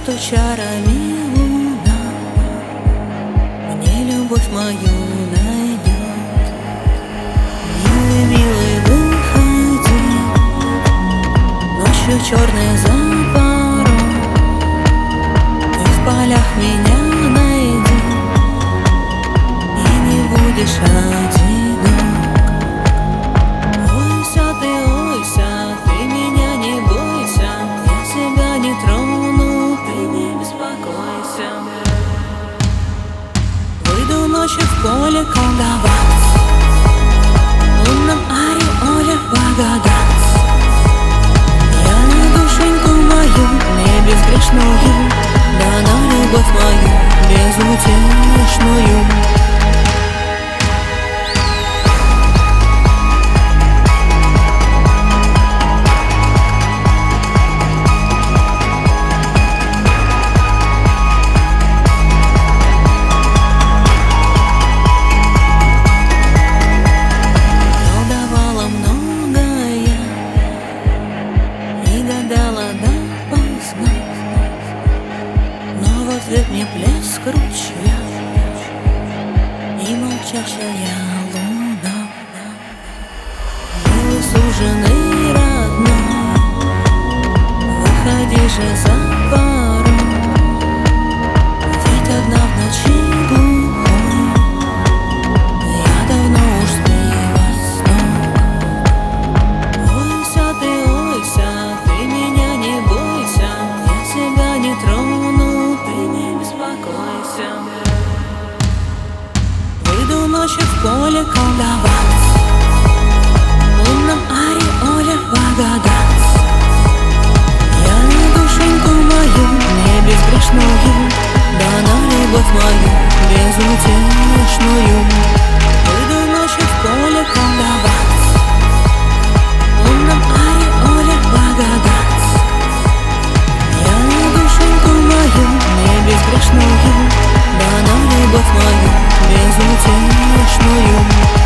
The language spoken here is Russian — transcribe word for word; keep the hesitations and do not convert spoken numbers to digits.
что чарами луна мне любовь мою найдет. Милый, милый, выходи, ночью черный за порог, ты в полях меня найди, и не будешь одинок. Ойся ты, ойся, ты меня не бойся, я тебя не трону, ты не беспокойся. Выйду ночью в поле колдовать, в лунном ореоле благодать. Я душеньку мою, не безгрешную, дана любовь мою безутешную. Гадала допоздна, но в ответ мне плеск ручья и молчащая луна. Милый суженый родной, выходи же за порог, ведь одна в ночи глухой я давно уж сбилась с ног. Ойся ты, ойся, выйду ночью в поле колдовать, в лунном ореоле благодать. Я душеньку мою, не безгрешную, дана любовь мою безутешную. Выйду ночью в поле колдовать, в лунном ореоле благодать. Я душеньку мою, не безгрешную, дана любовь мою безутешную.